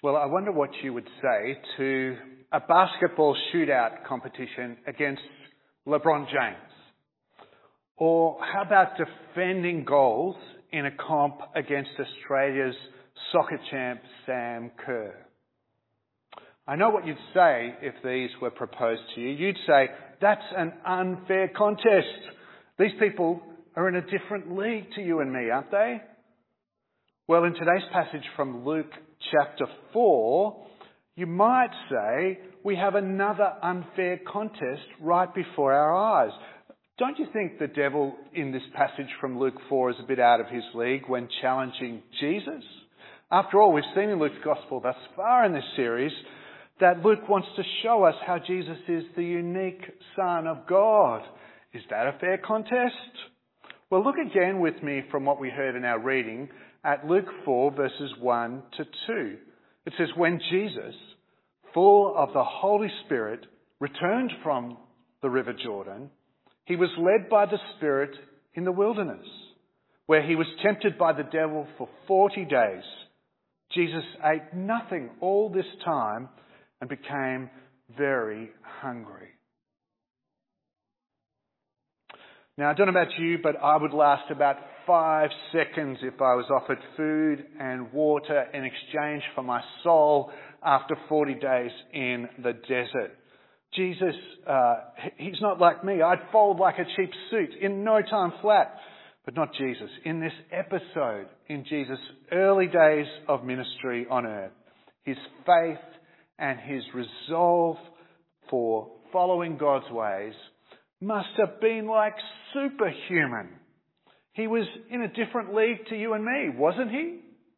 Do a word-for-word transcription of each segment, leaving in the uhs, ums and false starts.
Well, I wonder what you would say to a basketball shootout competition against LeBron James. Or how about defending goals in a comp against Australia's soccer champ Sam Kerr? I know what you'd say if these were proposed to you. You'd say, that's an unfair contest. These people are in a different league to you and me, aren't they? Well, in today's passage from Luke chapter four, you might say we have another unfair contest right before our eyes. Don't you think the devil in this passage from Luke four is a bit out of his league when challenging Jesus? After all, we've seen in Luke's Gospel thus far in this series that Luke wants to show us how Jesus is the unique Son of God. Is that a fair contest? Well, look again with me from what we heard in our reading at Luke four verses one to two. It says, when Jesus, full of the Holy Spirit, returned from the river Jordan, he was led by the Spirit in the wilderness, where he was tempted by the devil for forty days. Jesus ate nothing all this time and became very hungry. Now, I don't know about you, but I would last about five seconds if I was offered food and water in exchange for my soul after forty days in the desert. Jesus, uh, he's not like me. I'd fold like a cheap suit in no time flat. But not Jesus. In this episode, in Jesus' early days of ministry on earth, his faith and his resolve for following God's ways must have been like superhuman. He was in a different league to you and me, wasn't he?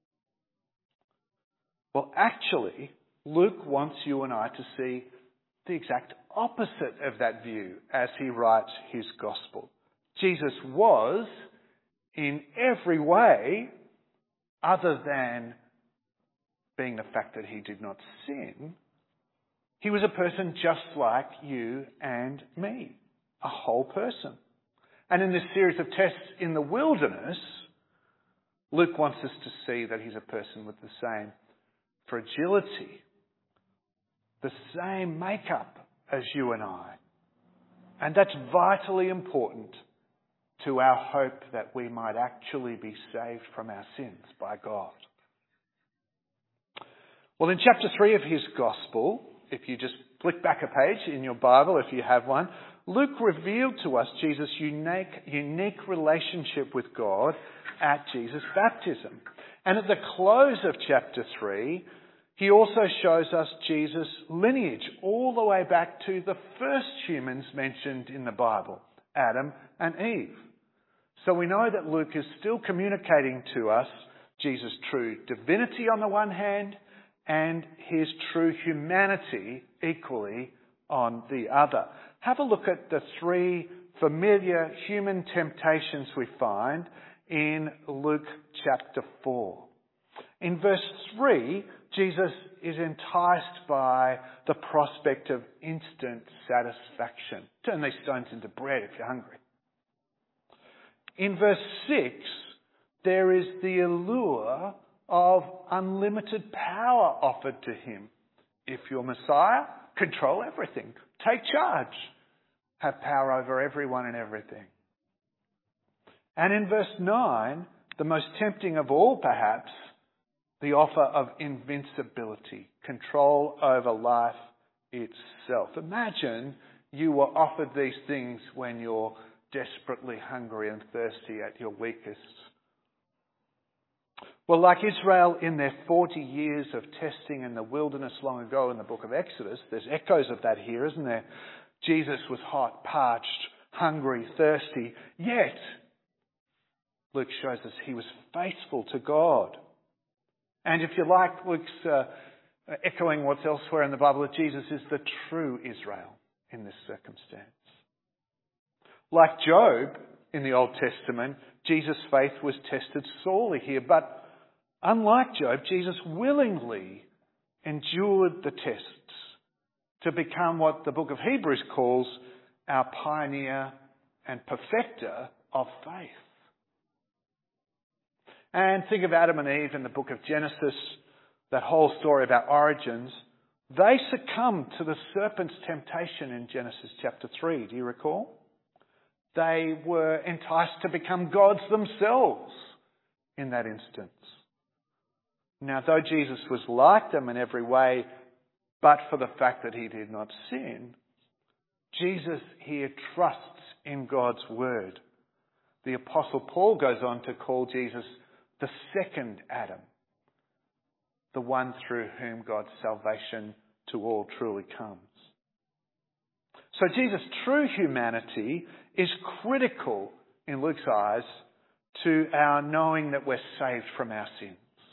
Well, actually, Luke wants you and I to see the exact opposite of that view as he writes his gospel. Jesus was, in every way, other than being the fact that he did not sin, he was a person just like you and me, a whole person. And in this series of tests in the wilderness, Luke wants us to see that he's a person with the same fragility, the same makeup as you and I. And that's vitally important to our hope that we might actually be saved from our sins by God. Well, in chapter three of his gospel, if you just flick back a page in your Bible, if you have one, Luke revealed to us Jesus' unique, unique relationship with God at Jesus' baptism. And at the close of chapter three, he also shows us Jesus' lineage all the way back to the first humans mentioned in the Bible, Adam and Eve. So we know that Luke is still communicating to us Jesus' true divinity on the one hand and his true humanity equally on the other. Have a look at the three familiar human temptations we find in Luke chapter four. In verse three, Jesus is enticed by the prospect of instant satisfaction. Turn these stones into bread if you're hungry. In verse six, there is the allure of unlimited power offered to him. If you're Messiah, control everything. Take charge. Have power over everyone and everything. And in verse nine, the most tempting of all perhaps, the offer of invincibility, control over life itself. Imagine you were offered these things when you're desperately hungry and thirsty at your weakest. Well, like Israel in their forty years of testing in the wilderness long ago in the book of Exodus, there's echoes of that here, isn't there? Jesus was hot, parched, hungry, thirsty, yet Luke shows us he was faithful to God. And if you like, Luke's uh, echoing what's elsewhere in the Bible, that Jesus is the true Israel in this circumstance. Like Job in the Old Testament, Jesus' faith was tested sorely here, but unlike Job, Jesus willingly endured the tests to become what the book of Hebrews calls our pioneer and perfecter of faith. And think of Adam and Eve in the book of Genesis. that whole story about origins, they succumbed to the serpent's temptation in Genesis chapter three. Do you recall? They were enticed to become gods themselves in that instance. Now, though Jesus was like them in every way, but for the fact that he did not sin, Jesus here trusts in God's word. The Apostle Paul goes on to call Jesus the second Adam, the one through whom God's salvation to all truly comes. So Jesus' true humanity is critical in Luke's eyes to our knowing that we're saved from our sins.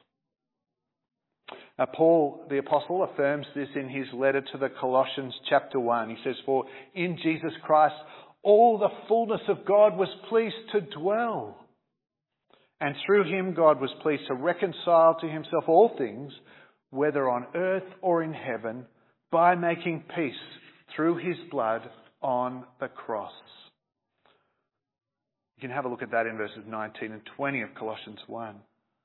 Uh, Paul, the Apostle, affirms this in his letter to the Colossians chapter one. He says, "For in Jesus Christ all the fullness of God was pleased to dwell. And through him God was pleased to reconcile to himself all things, whether on earth or in heaven, by making peace through his blood on the cross." You can have a look at that in verses nineteen and twenty of Colossians one.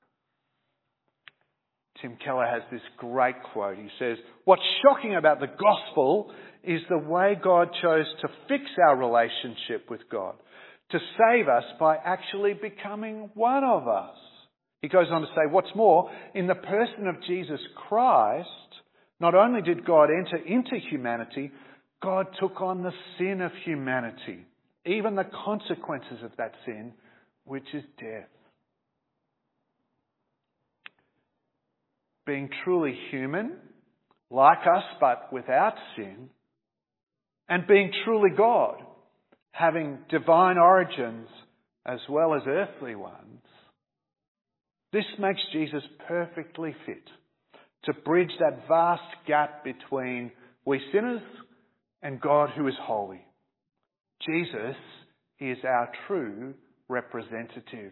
Tim Keller has this great quote. He says, "What's shocking about the gospel is the way God chose to fix our relationship with God, to save us by actually becoming one of us." He goes on to say, "What's more, in the person of Jesus Christ, not only did God enter into humanity, God took on the sin of humanity, even the consequences of that sin, which is death." Being truly human, like us but without sin, and being truly God, having divine origins as well as earthly ones, this makes Jesus perfectly fit to bridge that vast gap between we sinners and God who is holy. Jesus is our true representative.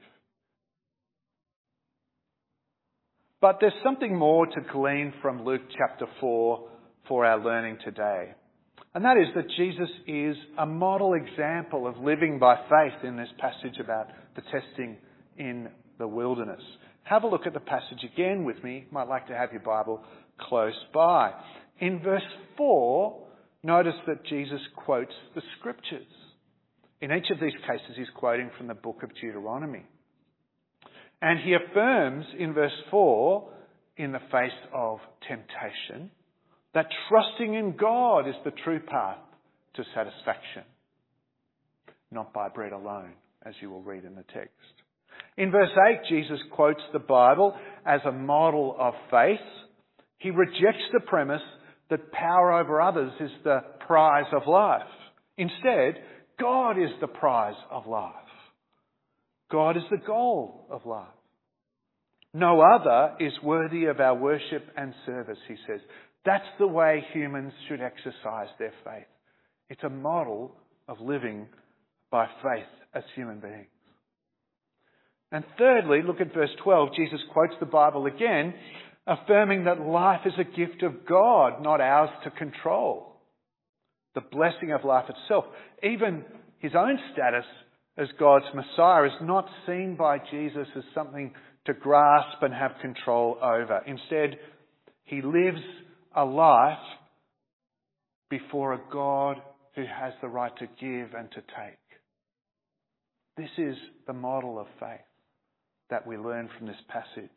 But there's something more to glean from Luke chapter four for our learning today. And that is that Jesus is a model example of living by faith in this passage about the testing in the wilderness. Have a look at the passage again with me. You might like to have your Bible close by. In verse four, notice that Jesus quotes the scriptures. In each of these cases, he's quoting from the book of Deuteronomy. And he affirms in verse four, in the face of temptation, that trusting in God is the true path to satisfaction, not by bread alone, as you will read in the text. In verse eight, Jesus quotes the Bible as a model of faith. He rejects the premise that power over others is the prize of life. Instead, God is the prize of life. God is the goal of life. No other is worthy of our worship and service, he says. That's the way humans should exercise their faith. It's a model of living by faith as human beings. And thirdly, look at verse twelve. Jesus quotes the Bible again, affirming that life is a gift of God, not ours to control. The blessing of life itself, even his own status as God's Messiah, is not seen by Jesus as something to grasp and have control over. Instead, he lives a life before a God who has the right to give and to take. This is the model of faith that we learn from this passage.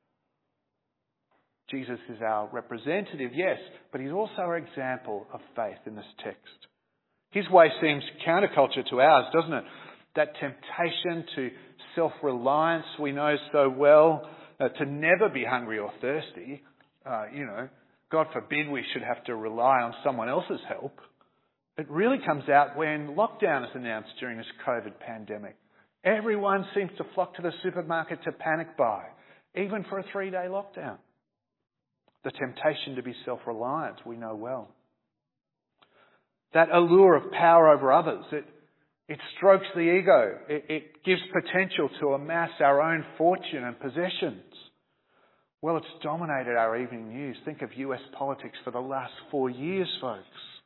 Jesus is our representative, yes, but he's also our example of faith in this text. His way seems counterculture to ours, doesn't it? That temptation to self-reliance we know so well, uh, to never be hungry or thirsty. Uh, you know, God forbid we should have to rely on someone else's help. It really comes out when lockdown is announced during this COVID pandemic. Everyone seems to flock to the supermarket to panic buy, even for a three-day lockdown. The temptation to be self-reliant, we know well. That allure of power over others, it, it strokes the ego. It, it gives potential to amass our own fortune and possessions. Well, it's dominated our evening news. Think of U S politics for the last four years, folks.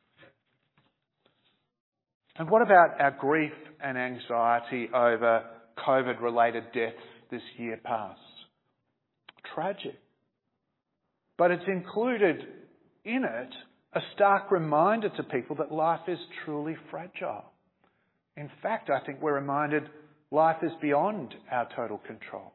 And what about our grief and anxiety over COVID-related deaths this year past? Tragic. but it's included in it a stark reminder to people that life is truly fragile. In fact, I think we're reminded life is beyond our total control.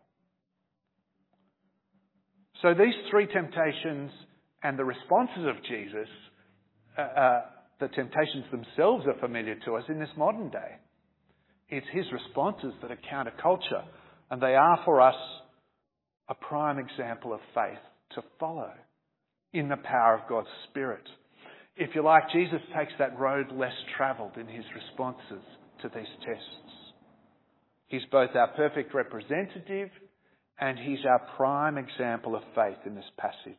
So these three temptations and the responses of Jesus, uh, uh, the temptations themselves are familiar to us in this modern day. It's his responses that are counterculture, and they are for us a prime example of faith to follow in the power of God's Spirit. If you like, Jesus takes that road less travelled in his responses to these tests. He's both our perfect representative and he's our prime example of faith in this passage.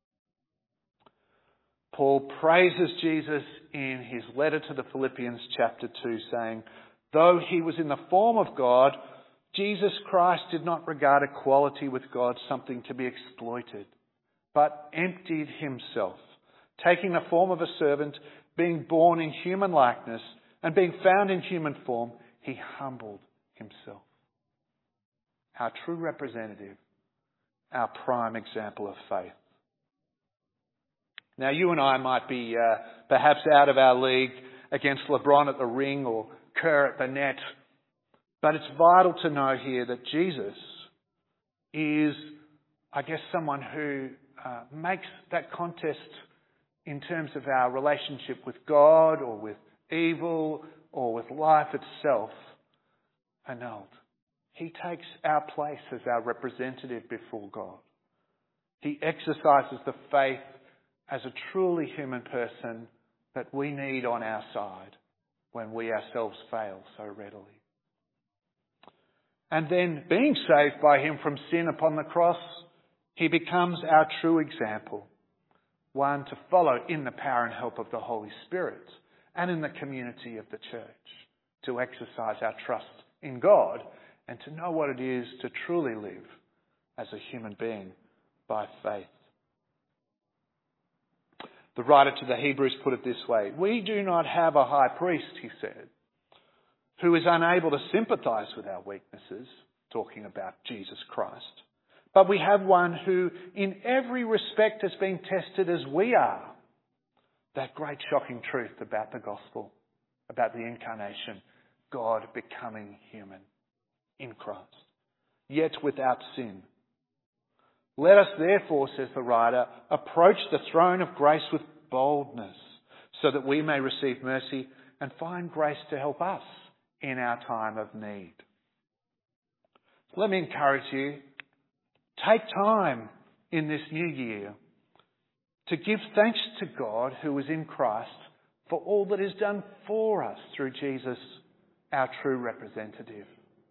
Paul praises Jesus in his letter to the Philippians chapter two, saying, though he was in the form of God, Jesus Christ did not regard equality with God something to be exploited, but emptied himself, taking the form of a servant, being born in human likeness, and being found in human form, he humbled himself. Our true representative, our prime example of faith. Now, you and I might be uh, perhaps out of our league against LeBron at the ring or Kerr at the net, but it's vital to know here that Jesus is, I guess, someone who uh, makes that contest in terms of our relationship with God or with evil or with life itself annulled. He takes our place as our representative before God. He exercises the faith as a truly human person that we need on our side when we ourselves fail so readily. And then, being saved by him from sin upon the cross, he becomes our true example, one to follow in the power and help of the Holy Spirit and in the community of the church, to exercise our trust in God and to know what it is to truly live as a human being by faith. The writer to the Hebrews put it this way: we do not have a high priest, he said, who is unable to sympathise with our weaknesses, talking about Jesus Christ, but we have one who in every respect has been tested as we are. That great shocking truth about the gospel, about the incarnation, God becoming human in Christ, yet without sin. Let us therefore, says the writer, approach the throne of grace with boldness, so that we may receive mercy and find grace to help us in our time of need. Let me encourage you, take time in this new year to give thanks to God who is in Christ for all that is done for us through Jesus, our true representative.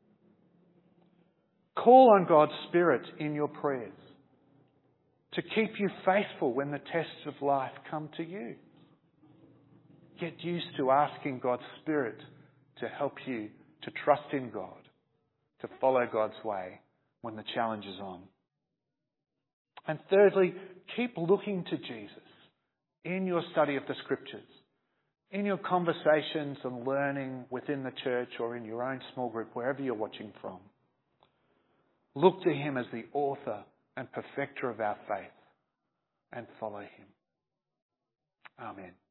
Call on God's Spirit in your prayers to keep you faithful when the tests of life come to you. Get used to asking God's Spirit to help you to trust in God, to follow God's way when the challenge is on. And thirdly, keep looking to Jesus in your study of the Scriptures, in your conversations and learning within the church or in your own small group, wherever you're watching from. Look to him as the author and perfecter of our faith and follow him. Amen.